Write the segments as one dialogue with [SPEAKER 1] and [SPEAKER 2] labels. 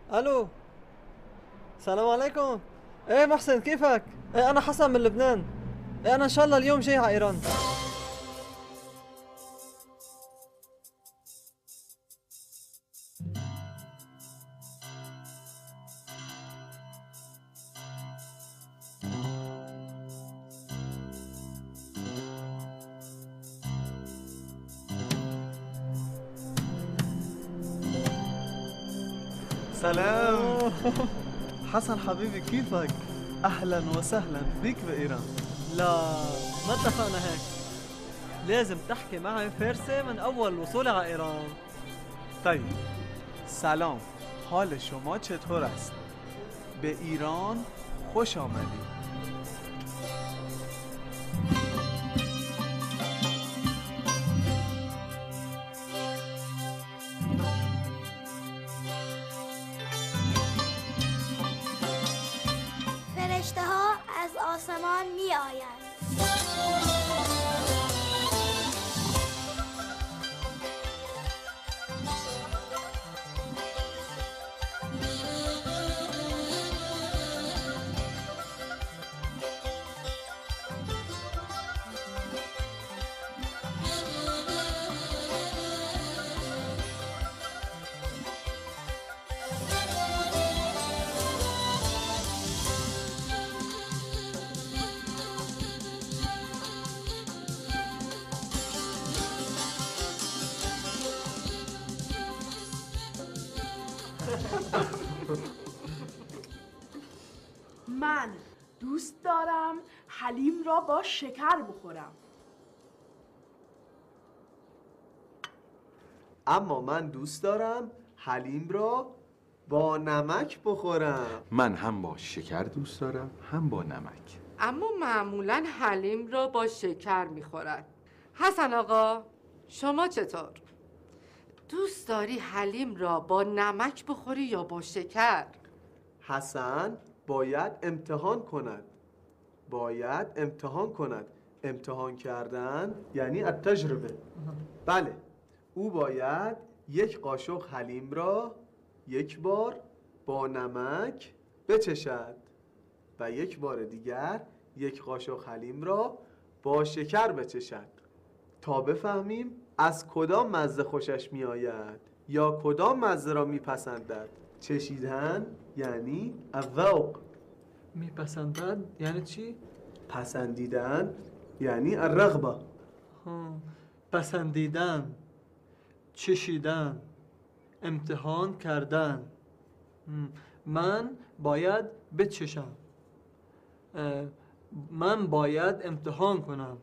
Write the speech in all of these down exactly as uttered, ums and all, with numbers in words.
[SPEAKER 1] الو، السلام عليكم. ايه محسن، كيفك؟ ايه انا حسن من لبنان. ايه انا ان شاء الله اليوم جاي على ايران.
[SPEAKER 2] سلام. حسن حبيبي، كيفك؟ أهلا وسهلا بك بإيران.
[SPEAKER 1] لا، ما اتفقنا هيك. لازم تحكي معي فارسي من اول وصولي على ايران.
[SPEAKER 2] طيب، سلام، حال شما چطور است؟ به ایران خوش آمدید.
[SPEAKER 3] فرشته ها از آسمان می آیند.
[SPEAKER 4] من دوست دارم حلیم را با شکر بخورم.
[SPEAKER 5] اما من دوست دارم حلیم را با نمک بخورم.
[SPEAKER 6] من هم با شکر دوست دارم هم با نمک.
[SPEAKER 7] اما معمولا حلیم را با شکر میخورد. حسن آقا، شما چطور؟ دوست داری حلیم را با نمک بخوری یا با شکر؟
[SPEAKER 5] حسن باید امتحان کند. باید امتحان کند. امتحان کردن یعنی التجربه. بله، او باید یک قاشق حلیم را یک بار با نمک بچشد و یک بار دیگر یک قاشق حلیم را با شکر بچشد تا بفهمیم از کدام مزه خوشش می آید یا کدام مزه را می پسندد. چشیدن یعنی الذوق.
[SPEAKER 1] میپسندد یعنی چی؟
[SPEAKER 5] پسندیدن یعنی الرغبه.
[SPEAKER 1] ها. پسندیدن، چشیدن، امتحان کردن. هم. من باید بچشم. اه، من باید امتحان کنم.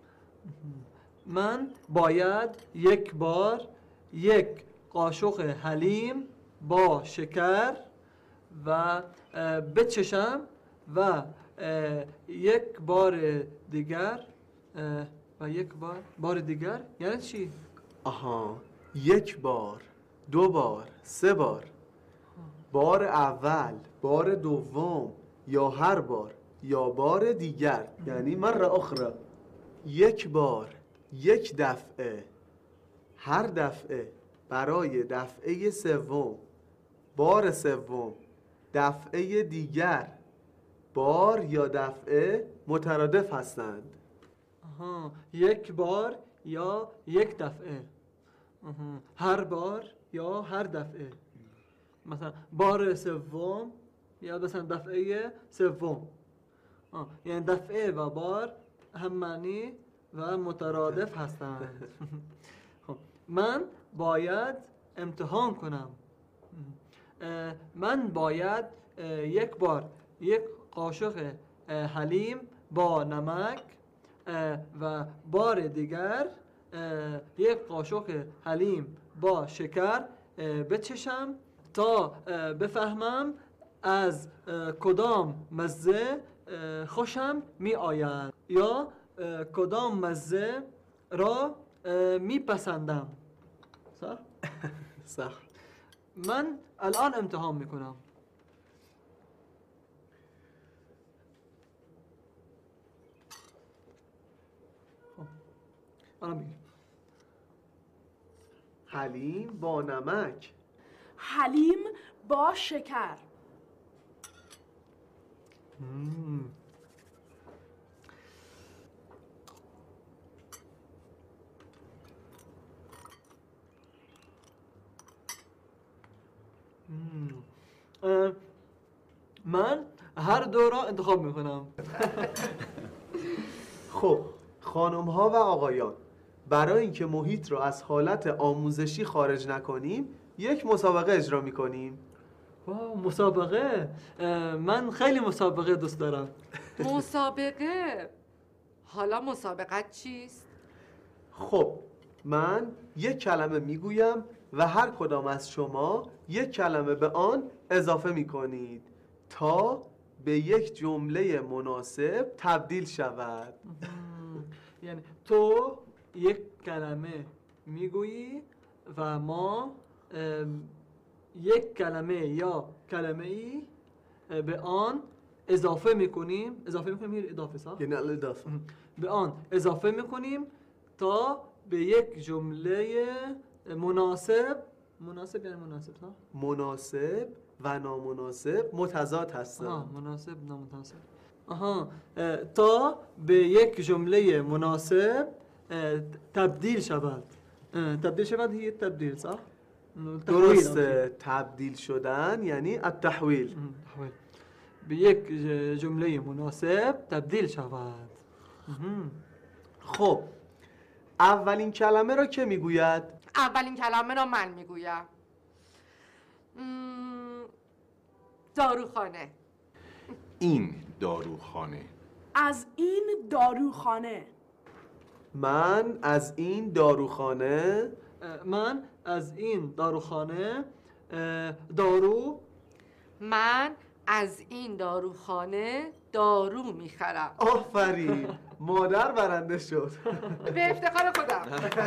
[SPEAKER 1] من باید یک بار یک قاشق حلیم با شکر و اه، بچشم و اه، یک بار دیگر اه، و یک بار بار دیگر یعنی چی؟
[SPEAKER 5] آها، یک بار، دو بار، سه بار. بار اول، بار دوم، یا هر بار، یا بار دیگر یعنی مره اخرى. یک بار، یک دفعه، هر دفعه، برای دفعه سوم، بار سوم، دفعه دیگر. بار یا دفعه مترادف هستند.
[SPEAKER 1] آها، یک بار یا یک دفعه. آها. هر بار یا هر دفعه. مثلا بار سوم یا مثلا دفعه سوم. آه. یعنی دفعه و بار هم معنی و مترادف هستند. خب من باید امتحان کنم. اه، من باید اه، یک بار یک قاشق اه، حلیم با نمک اه، و بار دیگر اه، یک قاشق حلیم با شکر اه، بچشم تا اه، بفهمم از اه، کدام مزه اه، خوشم می آید یا اه، کدام مزه را اه، می پسندم. صح؟
[SPEAKER 5] صح.
[SPEAKER 1] من الان امتحان می کنم. الان میگم
[SPEAKER 5] حلیم با نمک.
[SPEAKER 4] حلیم با شکر.
[SPEAKER 1] مم. مم. اه، من هر دو را انتخاب میکنم.
[SPEAKER 5] خب خانم ها و آقایان، برای اینکه محیط رو از حالت آموزشی خارج نکنیم یک مسابقه اجرا میکنیم.
[SPEAKER 1] واو، مسابقه. اه، من خیلی مسابقه دوست دارم.
[SPEAKER 7] مسابقه؟ حالا مسابقت چیست؟
[SPEAKER 5] خب من یک کلمه میگویم و هر کدام از شما یک کلمه به آن اضافه میکنید تا به یک جمله مناسب تبدیل شود.
[SPEAKER 1] مم. یعنی تو یک کلمه میگویی و ما ام، یک کلمه یا کلمه ای به آن اضافه میکنیم. اضافه میکنیم یه اضافه صح؟
[SPEAKER 5] یعنی الاضافه.
[SPEAKER 1] به آن اضافه میکنیم تا به یک جمله مناسب. مناسب یعنی مناسب صح؟
[SPEAKER 5] مناسب و نامناسب متضاد
[SPEAKER 1] آها،
[SPEAKER 5] هستند.
[SPEAKER 1] مناسب نامناسب. آها، اه، تا به یک جمله مناسب اه، تبدیل شود. اه، تبدیل شود هی تبدیل صح؟
[SPEAKER 5] درسته، تبدیل شدن یعنی التحویل.
[SPEAKER 1] اه، تحویل. به یک ج- جمله مناسب تبدیل شود. مهم.
[SPEAKER 5] خب اولین کلمه را که میگوید؟
[SPEAKER 7] اولین کلمه را من میگویم. مم، داروخانه.
[SPEAKER 6] این داروخانه.
[SPEAKER 4] از این داروخانه.
[SPEAKER 5] من از این داروخانه.
[SPEAKER 1] اه، من از این داروخانه اه، دارو.
[SPEAKER 7] من از این داروخانه دارو میخرم.
[SPEAKER 5] آفرین، مادر برنده شد.
[SPEAKER 7] به افتخار خودم.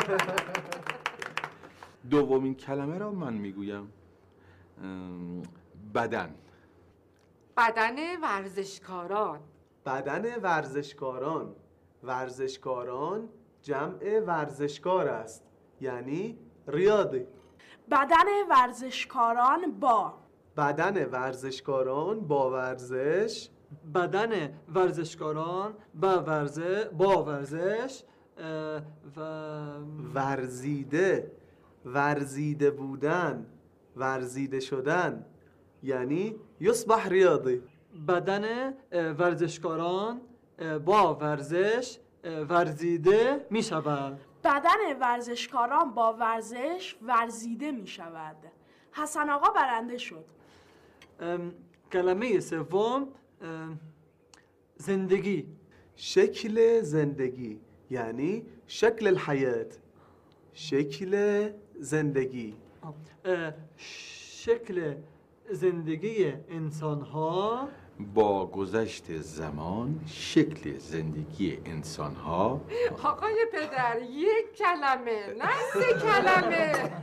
[SPEAKER 6] دومین کلمه را من میگویم. ام، بدن.
[SPEAKER 7] بدن ورزشکاران.
[SPEAKER 5] بدن ورزشکاران. ورزشکاران جمع ورزشکار است، یعنی ریاضی.
[SPEAKER 4] بدن ورزشکاران با.
[SPEAKER 5] بدن ورزشکاران با ورزش.
[SPEAKER 1] بدن ورزشکاران با ورزش با ورزش اه، و
[SPEAKER 5] ورزیده. ورزیده بودن، ورزیده شدن، یعنی یصبح ریاضی.
[SPEAKER 1] بدن اه، ورزشکاران اه، با ورزش اه، ورزیده می شود.
[SPEAKER 4] بدن ورزشکاران با ورزش ورزیده می شود. حسن آقا برنده شد.
[SPEAKER 1] ام، کلمه سوم ام، زندگی.
[SPEAKER 5] شکل زندگی یعنی شکل الحیات. شکل زندگی.
[SPEAKER 1] اه، شکل زندگی انسان ها
[SPEAKER 6] با گذشت زمان شکل زندگی انسان ها
[SPEAKER 7] آقای پدر، یک کلمه نه سه کلمه.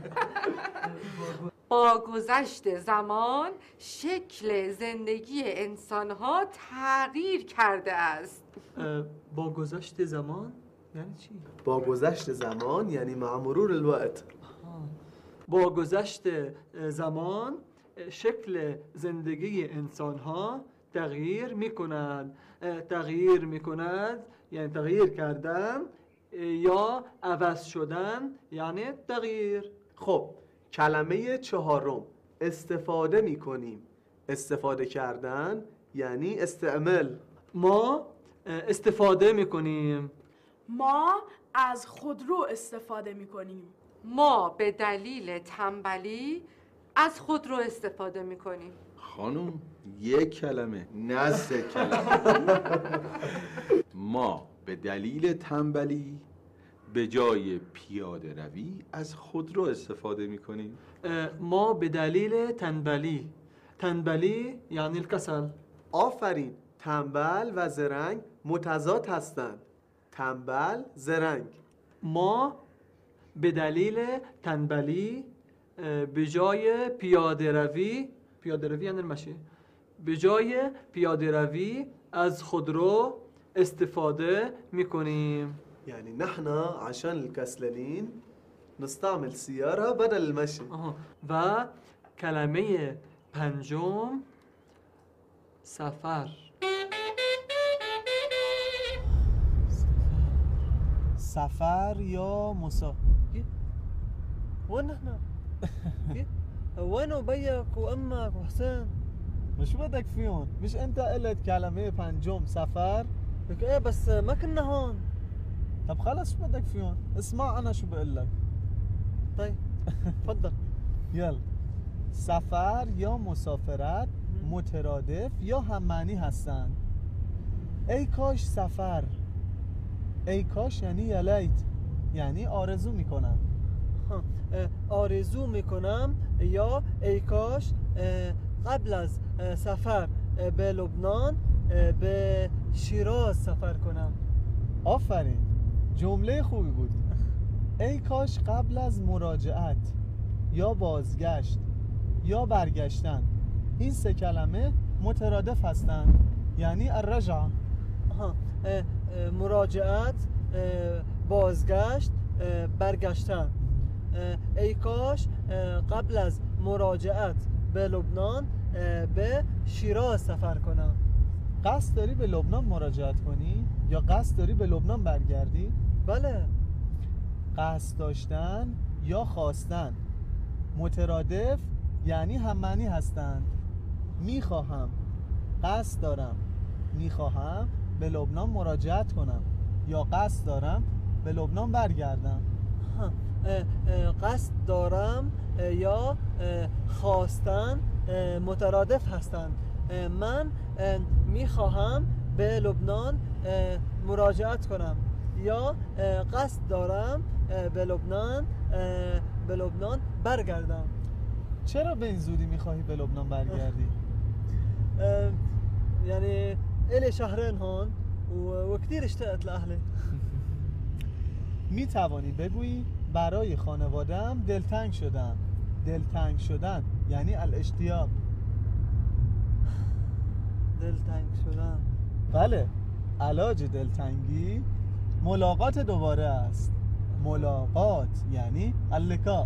[SPEAKER 7] با گذشت زمان شکل زندگی انسانها تغییر کرده است.
[SPEAKER 1] اه، با گذشت زمان یعنی چی؟
[SPEAKER 5] با گذشت زمان یعنی مع مرور الوقت.
[SPEAKER 1] آها. با گذشت اه، زمان اه، شکل زندگی انسان ها تغییر می کند. تغییر می کند یعنی تغییر کردن اه، یا عوض شدن یعنی تغییر.
[SPEAKER 5] خب کلمه چهارم استفاده می کنیم. استفاده کردن یعنی استعمال.
[SPEAKER 1] ما اه، استفاده می کنیم.
[SPEAKER 4] ما از خودرو استفاده می کنیم.
[SPEAKER 7] ما به دلیل تنبلی از خودرو استفاده میکنیم.
[SPEAKER 6] خانم یک کلمه نه سه کلمه. ما به دلیل تنبلی به جای پیاده روی از خودرو استفاده میکنیم.
[SPEAKER 1] اه، ما به دلیل تنبلی. تنبلی یعنی الکسل.
[SPEAKER 5] آفرین، تنبل و زرنگ متضاد هستند. تنبل، زرنگ.
[SPEAKER 1] ما به دلیل تنبلی اه، به جای پیاده روی پیاده روی یعنی المشی، به جای پیاده روی از خودرو استفاده میکنیم.
[SPEAKER 5] يعني نحن عشان الكسلانين نستعمل سيارة بدل المشي.
[SPEAKER 1] آها. و کلمه پنجم سفر.
[SPEAKER 2] سفر یا مسافر.
[SPEAKER 1] وين احنا؟ وين ابيك وامك وحسين؟
[SPEAKER 2] مش بدك فيهم؟ مش انت قلت كلمة پنجم سفر؟
[SPEAKER 1] لك ايه بس ما كنا هون.
[SPEAKER 2] طب خلص شو بدك فيهم؟ اسمع انا شو بقول لك.
[SPEAKER 1] طيب تفضل.
[SPEAKER 2] يلا. سفر یا مسافرت مترادف یا هم معنی هستند. ای کاش سفر. ای کاش یعنی یلیت، یعنی آرزو میکنم.
[SPEAKER 1] آرزو میکنم یا ای کاش قبل از سفر به لبنان به شیراز سفر کنم.
[SPEAKER 2] آفرین، جمله خوبی بود. ای کاش قبل از مراجعت یا بازگشت یا برگشتن این سه کلمه مترادف هستند، یعنی الرجعه.
[SPEAKER 1] مراجعت، بازگشت، برگشتن. ای کاش قبل از مراجعت به لبنان به شیراز سفر کنم.
[SPEAKER 2] قصد داری به لبنان مراجعت کنی یا قصد داری به لبنان برگردی؟
[SPEAKER 1] بله.
[SPEAKER 2] قصد داشتن یا خواستن مترادف یعنی هم معنی هستند. میخواهم، قصد دارم، میخواهم به لبنان مراجعت کنم یا قصد دارم به لبنان برگردم.
[SPEAKER 1] قصد دارم یا خواستن مترادف هستند. من میخواهم به لبنان مراجعت کنم یا قصد دارم به لبنان به لبنان برگردم.
[SPEAKER 2] چرا به این زودی میخواهی به لبنان برگردی؟
[SPEAKER 1] يعني إلي شهرين هون وكثير اشتقت لأهلي.
[SPEAKER 2] می توانی بگویی برای خانواده‌ام دلتنگ شدم. دلتنگ شدن یعنی الاشتیاق.
[SPEAKER 1] دلتنگ شدن.
[SPEAKER 2] بله، علاج دلتنگی ملاقات دوباره است. ملاقات یعنی اللقاء.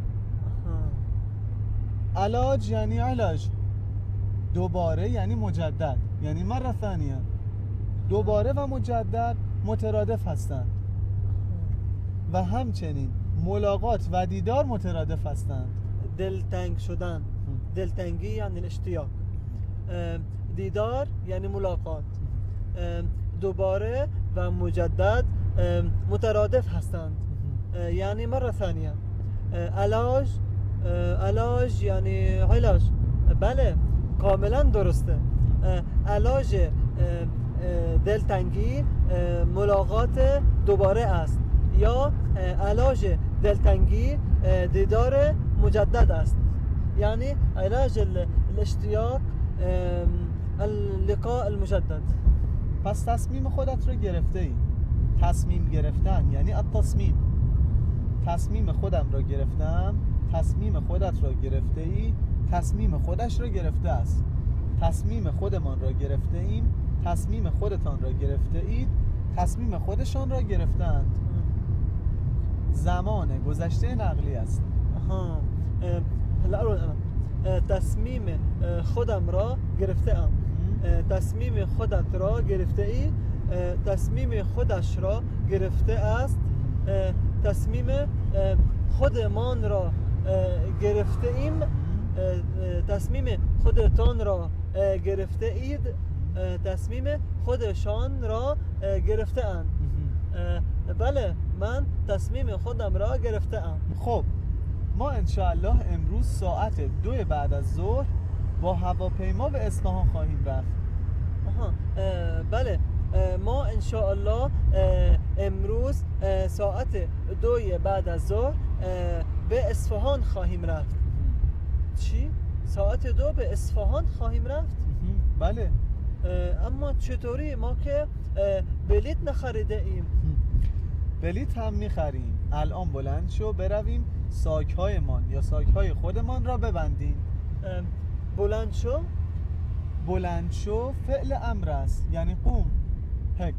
[SPEAKER 2] علاج یعنی علاج. دوباره یعنی مجدد، یعنی مرة ثانیه. دوباره و مجدد مترادف هستند و همچنین ملاقات و دیدار مترادف هستند.
[SPEAKER 1] دلتنگ شدن، دلتنگی یعنی الاشتیاق. دیدار یعنی ملاقات. دوباره و مجدد مترادف هستند، یعنی مرة ثانیه. علاج، علاج یعنی علاج. بله، کاملا درسته. علاج دلتنگی ملاقات دوباره است یا علاج دلتنگی دیدار مجدد است، یعنی علاج الاشتیاق اللقاء المجدد.
[SPEAKER 2] پس تصمیم خودت رو گرفته ای. تصمیم گرفتن یعنی التصمیم. تصمیم خودم رو گرفتم، تصمیم خودت رو گرفته ای، تصمیم خودش رو گرفته است. تصمیم خودمان را گرفته ایم، تصمیم خودتان را گرفته اید، تصمیم خودشان را گرفتند. زمان گذشته نقلی است.
[SPEAKER 1] آها. تصمیم خودم را گرفته ام. تصمیم خودت را گرفته ای، تصمیم خودش را گرفته است. تصمیم خودمان را گرفته ایم، تصمیم خودتان را گرفته اید، تصمیم خودشان را گرفته اند. بله، من تصمیم خودم را گرفته ام.
[SPEAKER 2] خب ما انشاءالله امروز ساعت دو بعد از ظهر با هواپیما به اصفهان خواهیم رفت.
[SPEAKER 1] آها. بله، ما انشاءالله امروز ساعت دو بعد از ظهر به اصفهان خواهیم رفت. چی؟ ساعت دو به اصفهان خواهیم رفت؟
[SPEAKER 2] بله.
[SPEAKER 1] اما چطوری؟ ما که بلیت نخریده ایم.
[SPEAKER 2] بلیت هم میخریم. الان بلند شو برویم ساک‌هایمان یا ساک‌های خودمان را ببندیم.
[SPEAKER 1] بلند شو؟
[SPEAKER 2] بلند شو فعل امر است، یعنی قوم. هک.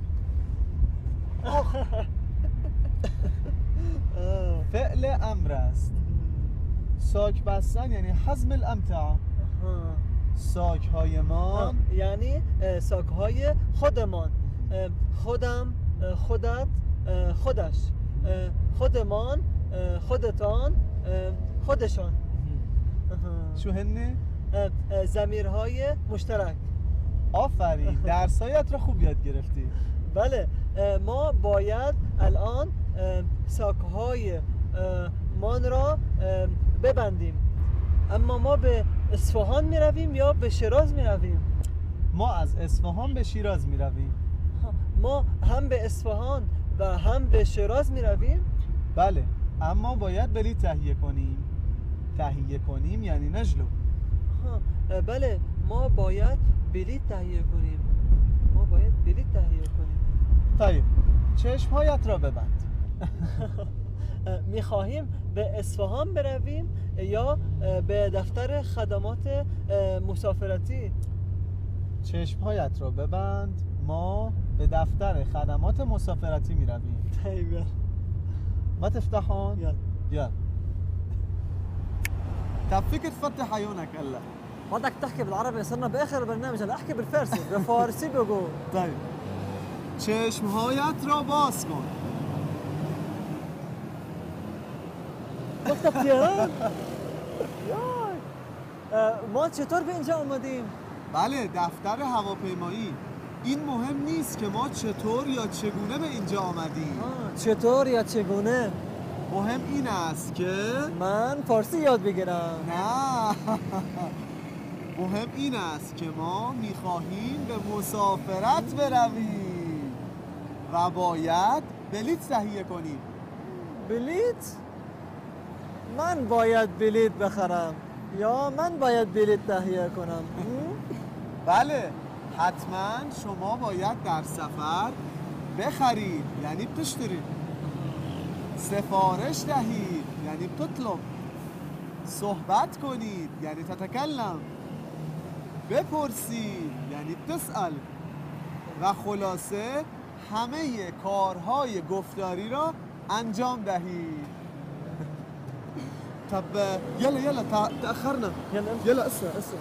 [SPEAKER 2] فعل امر است. ساک بستن یعنی حزم الامتعه.
[SPEAKER 1] آها.
[SPEAKER 2] ساک‌هایمان
[SPEAKER 1] یعنی اه، ساک‌های خودمان. اه، خودم، اه، خودت، اه، خودش، اه، خودمان، اه، خودتان، اه، خودشان. آها.
[SPEAKER 2] شو هنه؟
[SPEAKER 1] اه، اه، ضمیرهای مشترک.
[SPEAKER 2] آفرین، درسایت را خوب یاد گرفتی.
[SPEAKER 1] بله، اه، ما باید الان اه، ساک‌های اه، مان را اه، ببندیم. اما ما به اصفهان می رویم یا به شیراز می رویم؟
[SPEAKER 2] ما از اصفهان به شیراز می رویم.
[SPEAKER 1] ما هم به اصفهان و هم به شیراز می رویم؟
[SPEAKER 2] بله، اما باید بلیط تهیه کنیم. تهیه کنیم یعنی نجلو.
[SPEAKER 1] ها، بله، ما باید بلیط تهیه کنیم. ما باید بلیط تهیه کنیم.
[SPEAKER 2] طيب، چشمهایت را ببند.
[SPEAKER 1] می خواهیم به اصفهان برویم یا به دفتر خدمات مسافرتی؟
[SPEAKER 2] چشمهایت را ببند. ما به دفتر خدمات مسافرتی می رویم.
[SPEAKER 1] طيب يلا.
[SPEAKER 2] ما تفتحون؟
[SPEAKER 1] يلا.
[SPEAKER 2] يلا. طب فيك تفتح عيونك هلا.
[SPEAKER 1] بدك تحكي بالعربي، صرنا باخر البرنامج، هلا احكي بالفارسي. بالفارسي بقول.
[SPEAKER 2] طيب. چشمهایت را باز کن.
[SPEAKER 1] وقت طيران. یای. ما چطور به اینجا اومدیم؟
[SPEAKER 2] بله، دفتر هواپیمایی. این مهم نیست که ما چطور یا چگونه به اینجا آمدیم.
[SPEAKER 1] چطور یا چگونه؟
[SPEAKER 2] مهم این است که
[SPEAKER 1] من فارسی یاد بگیرم.
[SPEAKER 2] نه. مهم این است که ما میخواهیم به مسافرت برویم و باید بلیط تهیه کنیم.
[SPEAKER 1] بلیط؟ من باید بلیط بخرم یا من باید بلیط تهیه کنم؟
[SPEAKER 2] بله، حتما شما باید در سفر بخرید یعنی بتشترید، سفارش دهید یعنی بتطلب، صحبت کنید یعنی تتکلم، بپرسید یعنی بتسأل و خلاصه همه کارهای گفتاری را انجام دهید. طب يلا يلا تأخرنا.
[SPEAKER 1] يلا
[SPEAKER 2] يلا اسرع اسرع.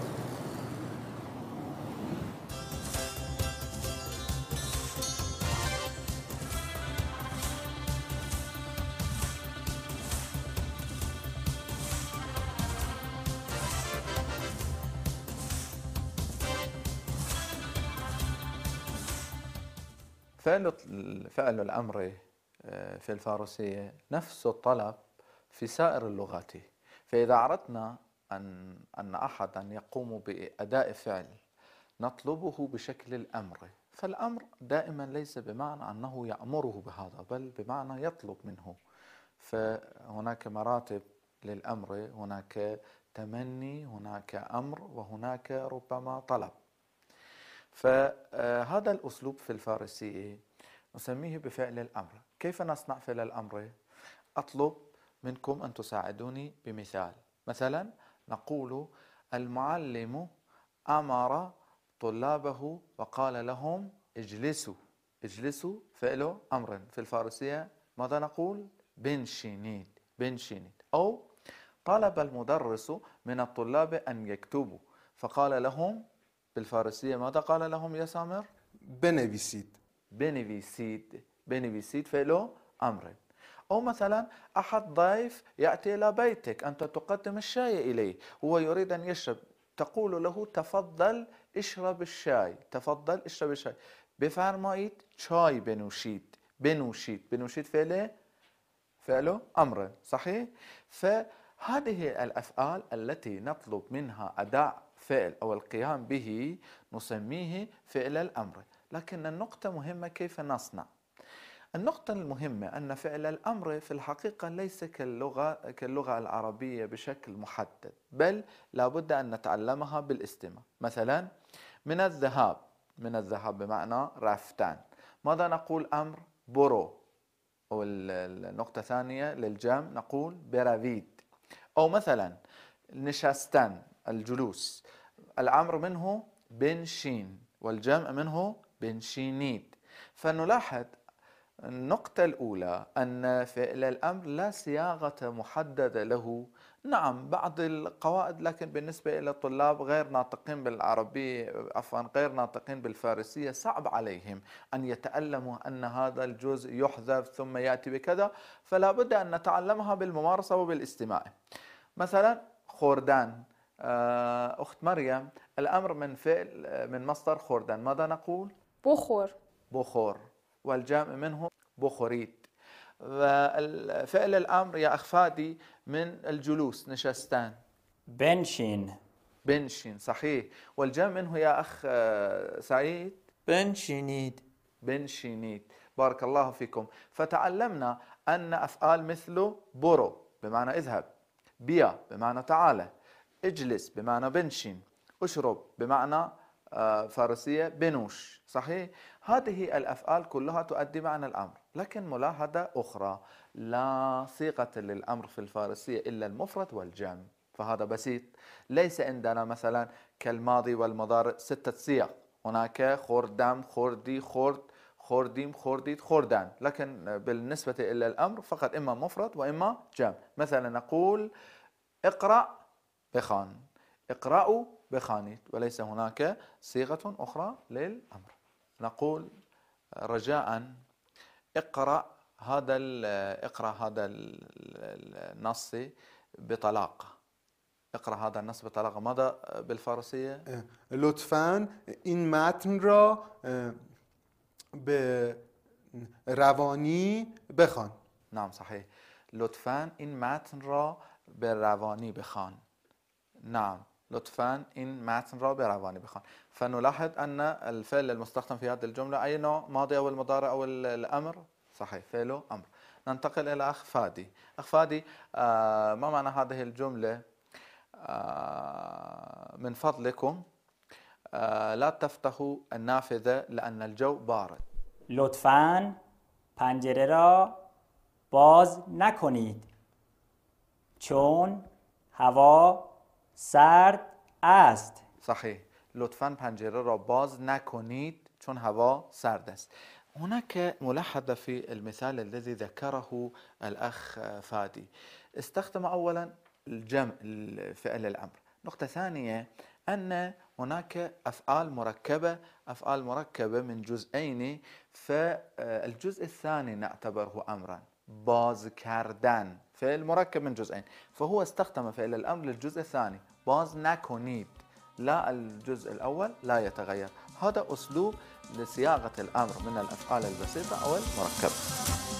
[SPEAKER 8] فعل فعل الأمر في الفارسية نفس الطلب في سائر اللغات. فإذا أردنا أن أن أحدا يقوم بأداء فعل نطلبه بشكل الأمر، فالأمر دائما ليس بمعنى أنه يأمره بهذا، بل بمعنى يطلب منه. فهناك مراتب للأمر، هناك تمني، هناك أمر، وهناك ربما طلب. فهذا الأسلوب في الفارسية نسميه بفعل الأمر. كيف نصنع فعل الأمر؟ أطلب منكم أن تساعدوني بمثال. مثلا نقول المعلم أمر طلابه وقال لهم اجلسوا. اجلسوا فعل أمر في الفارسية ماذا نقول؟ بنشينيد. بنشينيد. أو طلب المدرس من الطلاب أن يكتبوا فقال لهم بالفارسية ماذا قال لهم يا سامر؟
[SPEAKER 5] بنویسید.
[SPEAKER 8] بنویسید. بنویسید فعل أمر. أو مثلا أحد ضيف يأتي إلى بيتك، أنت تقدم الشاي إليه، هو يريد أن يشرب، تقول له تفضل اشرب الشاي، تفضل اشرب الشاي. بفرمایید چای بنوشید. بنوشید. بنوشید فعل فعل أمر، صحيح؟ فهذه الأفعال التي نطلب منها أداء فعل أو القيام به نسميه فعل الأمر. لكن النقطة مهمة كيف نصنع. النقطة المهمة أن فعل الأمر في الحقيقة ليس كاللغة كاللغة العربية بشكل محدد، بل لابد أن نتعلمها بالاستماع. مثلا من الذهاب. من الذهاب بمعنى رفتن. ماذا نقول أمر؟ برو. أو النقطة الثانية للجمع نقول بروید. أو مثلا نشستن الجلوس، الأمر منه بنشين والجمع منه بنشينيد. فنلاحظ النقطة الأولى أن فعل الأمر لا صياغة محددة له. نعم بعض القواعد، لكن بالنسبة إلى الطلاب غير ناطقين بالعربية عفوا غير ناطقين بالفارسية صعب عليهم أن يتألموا أن هذا الجزء يحذف ثم يأتي بكذا، فلا بد أن نتعلمها بالممارسة وبالاستماع. مثلا خوردان، أخت مريم، الأمر من فعل من مصدر خوردان، ماذا نقول؟
[SPEAKER 9] بخور.
[SPEAKER 8] بخور، والجامع منه بخوريت. وفعل الأمر يا أخ فادي من الجلوس، نشستان.
[SPEAKER 10] بنشين.
[SPEAKER 8] بنشين صحيح. والجامع منه يا أخ سعيد؟
[SPEAKER 10] بنشينيد.
[SPEAKER 8] بنشينيد، بارك الله فيكم. فتعلمنا أن أفعال مثل برو بمعنى اذهب، بيا بمعنى تعالى، اجلس بمعنى بنشين، اشرب بمعنى فارسية بنوش، صحيح؟ هذه الأفعال كلها تؤدي معنى الأمر، لكن ملاحظة أخرى، لا صيغة للأمر في الفارسية إلا المفرد والجمع، فهذا بسيط. ليس عندنا مثلا كالماضي والمضارع ستة صيغ، هناك خوردم، خوردي، خورد، خورديم، خورديت، خوردان، لكن بالنسبة إلى الأمر فقط إما مفرد وإما جمع. مثلا نقول اقرأ بخان، اقرأوا بخانيت، وليس هناك صيغة أخرى للأمر. نقول رجاء اقرأ هذا اقرأ هذا النص بطلاقة، اقرأ هذا النص بطلاقة، ماذا بالفارسية؟
[SPEAKER 5] لطفاً این متن را به روانی بخوان.
[SPEAKER 8] نعم صحيح، لطفاً این متن را به روانی بخوان. نعم لطفاً این متن را به روانی بخوان. فنلاحظ أن الفعل المستخدم في هذه الجملة أي نوع، ماضي أو المضارع أو الأمر؟ صحيح، فعل أمر. ننتقل إلى أخ فادي. أخ فادي، آه ما معنى هذه الجملة؟ آه من فضلكم آه لا تفتحوا النافذة لأن الجو بارد.
[SPEAKER 10] لطفاً پنجره را باز نکنید چون هوا سرد است.
[SPEAKER 8] صحيح، لطفاً پنجره را باز نکنید چون هوا سرد است. هناك ملاحظة في المثال الذي ذكره الأخ فادي، استخدم أولا الجمع فعل الأمر. نقطة ثانية أن هناك أفعال مركبة، أفعال مركبة من جزئين، فالجزء الثاني نعتبره أمرا، باز کردن فعل مركب من جزئين، فهو استخدم فعل الأمر للجزء الثاني، باز نکنید، لا الجزء الأول لا يتغير. هذا أسلوب لصياغة الأمر من الأفعال البسيطة أو المركبة.